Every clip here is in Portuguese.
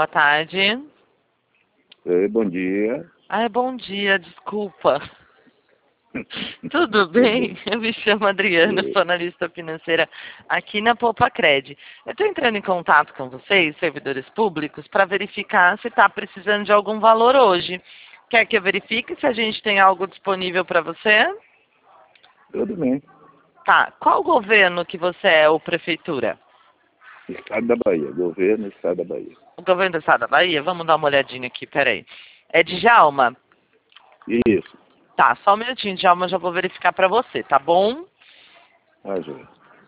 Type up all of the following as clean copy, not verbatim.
Boa tarde. Oi, bom dia. Ai, bom dia, desculpa. Tudo bem? Eu me chamo Adriana, sou analista financeira aqui na Poupacred. Eu estou entrando em contato com vocês, servidores públicos, para verificar se está precisando de algum valor hoje. Quer que eu verifique se a gente tem algo disponível para você? Tudo bem. Tá. Qual governo que você é ou prefeitura? Estado da Bahia. Governo Estado da Bahia. O governo do estado da Bahia? Vamos dar uma olhadinha aqui, peraí. É Djalma? Isso. Tá, só um minutinho, Djalma, eu já vou verificar para você, tá bom? Joia.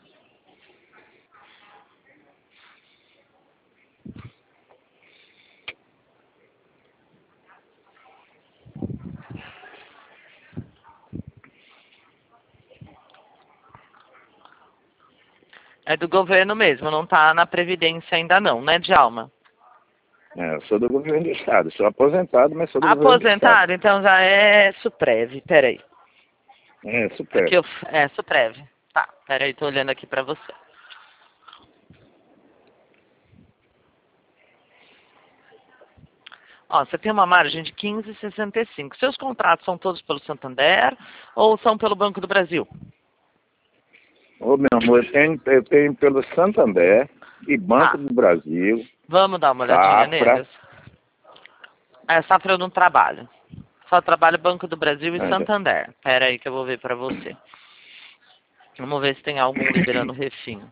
É do governo mesmo, não tá na Previdência ainda não, né, Djalma? Eu sou do governo do Estado. Sou aposentado, mas sou do governo do Estado. Aposentado? Então já é Suprev, peraí. Super. Aqui é Suprev. Tá, peraí, tô olhando aqui para você. Ó, você tem uma margem de 15,65. Seus contratos são todos pelo Santander ou são pelo Banco do Brasil? Ô, meu amor, eu tenho pelo Santander e Banco do Brasil. Vamos dar uma olhadinha Safra. neles? Safra eu não trabalho. Só trabalho Banco do Brasil e Santander. Pera aí que eu vou ver para você. Vamos ver se tem algum liberando refim.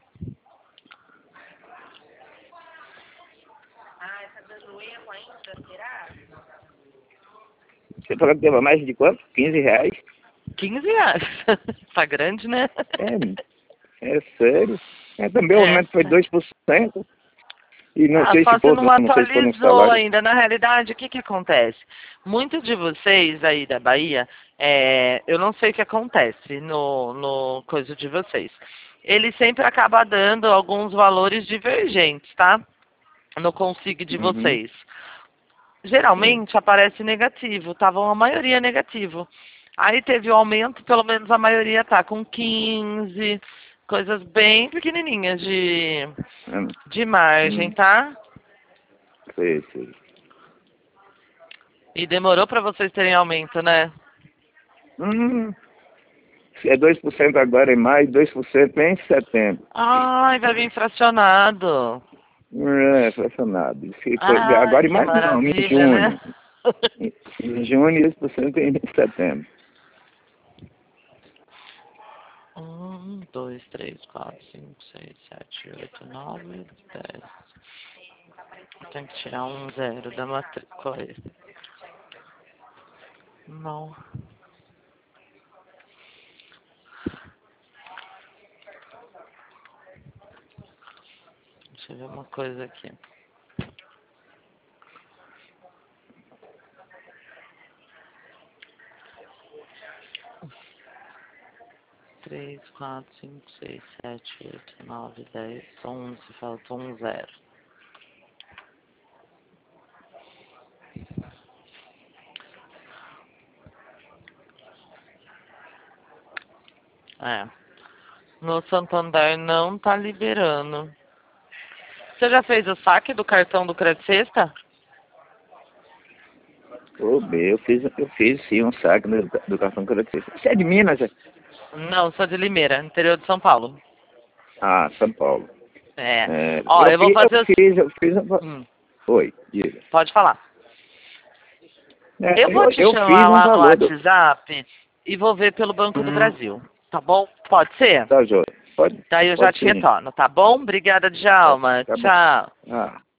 Você falou que deu mais de quanto? 15 reais? 15 reais. Tá grande, né? É sério. Também o aumento foi 2%. E não sei só se você for, não não sei se for no atualizou salário. ainda. Na realidade, o que acontece? Muitos de vocês aí da Bahia, eu não sei o que acontece no coisa de vocês. Ele sempre acaba dando alguns valores divergentes, tá? No consigo de vocês. Geralmente aparece negativo, estavam a maioria negativo. Aí teve o aumento, pelo menos a maioria tá com 15, coisas bem pequenininhas de margem, tá? Sei. E demorou para vocês terem aumento, né? É 2% agora em maio, 2% em setembro. Ai, vai vir fracionado. Fracionado. Ai, Agora em que maio não, em maravilha, né? junho. Em junho e 2% em setembro. 1, 2, 3, 4, 5, 6, 7, 8, 9, 10. Tem que tirar um zero da matrícula. Não. Deixa eu ver uma coisa aqui. Três, 4, 5, 6, 7, 8, 9, 10, 11. Falta um zero. No Santander não tá liberando. Você já fez o saque do cartão do Crédito Sexta? Eu fiz sim um saque do cartão Crédito. Você é de Minas? Não, sou de Limeira, interior de São Paulo. São Paulo. Ó, eu vou fazer eu fiz. Oi, diga. Pode falar. Eu vou te chamar lá no WhatsApp e vou ver pelo Banco do Brasil. Tá bom? Pode ser? Tá, Jô. Pode. Daí eu já te retorno, tá bom? Obrigada, Djalma. Tá Tchau. bom.